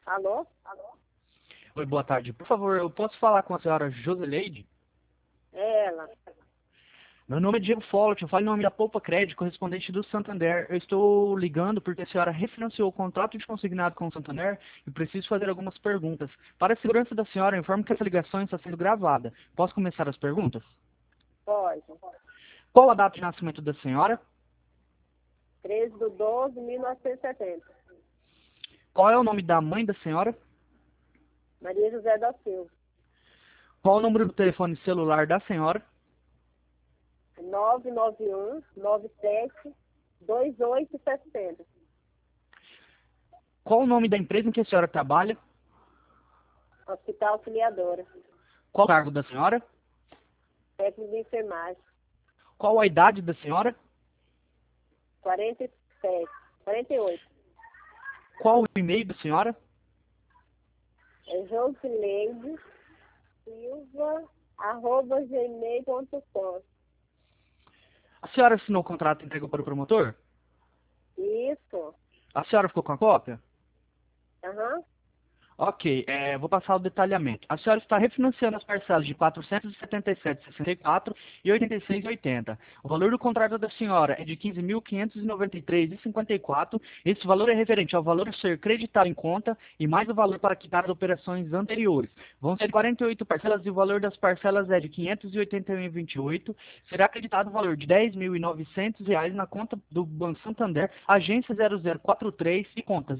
Alô? Oi, boa tarde. Por favor, eu posso falar com a senhora Joseleide? É ela. Meu nome é Diego Follett, eu falo em nome da Poupa Crédito, correspondente do Santander. Eu estou ligando porque a senhora refinanciou o contrato de consignado com o Santander e preciso fazer algumas perguntas. Para a segurança da senhora, eu informo que essa ligação está sendo gravada. Posso começar as perguntas? Pode. Qual a data de nascimento da senhora? 13/12/1970. Qual é o nome da mãe da senhora? Maria José da Silva. Qual o número do telefone celular da senhora? 991-97-2870. Qual o nome da empresa em que a senhora trabalha? Hospital Auxiliadora. Qual o cargo da senhora? Técnico de enfermagem. Qual a idade da senhora? 47. 48. Qual o e-mail da senhora? É Josileide Silva@gmail.com. A senhora assinou o contrato e entregou para o promotor? Isso. A senhora ficou com a cópia? Aham. Ok, vou passar o detalhamento. A senhora está refinanciando as parcelas de R$ 477,64 e R$ 86,80. O valor do contrato da senhora é de R$ 15.593,54. Esse valor é referente ao valor a ser creditado em conta e mais o valor para quitar as operações anteriores. Vão ser 48 parcelas e o valor das parcelas é de R$ 581,28. Será acreditado o valor de R$ 10.900 na conta do Banco Santander, agência 0043 e conta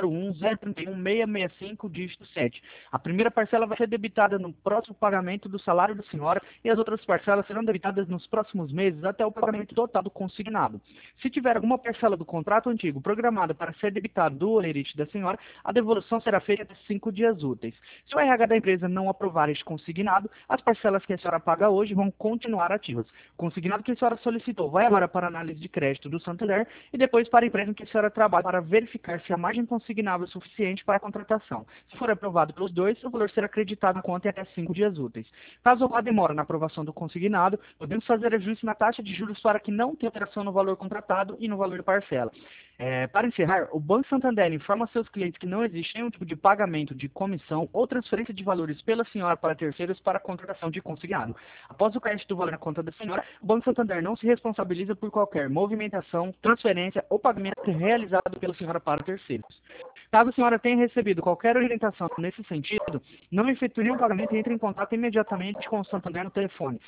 001-031-665, dígito 7. A primeira parcela vai ser debitada no próximo pagamento do salário da senhora e as outras parcelas serão debitadas nos próximos meses até o pagamento total do consignado. Se tiver alguma parcela do contrato antigo programada para ser debitada do holerite da senhora, a devolução será feita até 5 dias úteis. Se o RH da empresa não aprovar este consignado, as parcelas que a senhora paga hoje vão continuar ativas. O consignado que a senhora solicitou vai agora para a análise de crédito do Santander e depois para a empresa em que a senhora trabalha para verificar se a margem consignável é suficiente para a contratação. Se for aprovado pelos dois, o valor será acreditado na conta em até 5 dias úteis. Caso houver demora na aprovação do consignado, podemos fazer ajuste na taxa de juros para que não tenha alteração no valor contratado e no valor da parcela. Para encerrar, o Banco Santander informa a seus clientes que não existe nenhum tipo de pagamento de comissão ou transferência de valores pela senhora para terceiros para a contratação de consignado. Após o crédito do valor na conta da senhora, o Banco Santander não se responsabiliza por qualquer movimentação, transferência ou pagamento realizado pela senhora para terceiros. Caso a senhora tenha recebido qualquer orientação nesse sentido, não efetue nenhum pagamento e entre em contato imediatamente com o Santander no telefone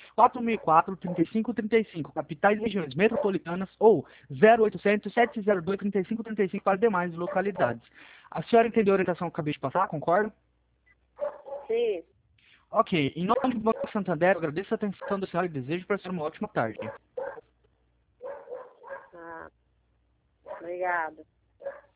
4004-3535, capitais e regiões metropolitanas, ou 0800-702-3535 para demais localidades. A senhora entendeu a orientação que eu acabei de passar, concorda? Sim. Ok, em nome do Banco Santander, eu agradeço a atenção da senhora e desejo para a senhora uma ótima tarde. Ah, obrigada.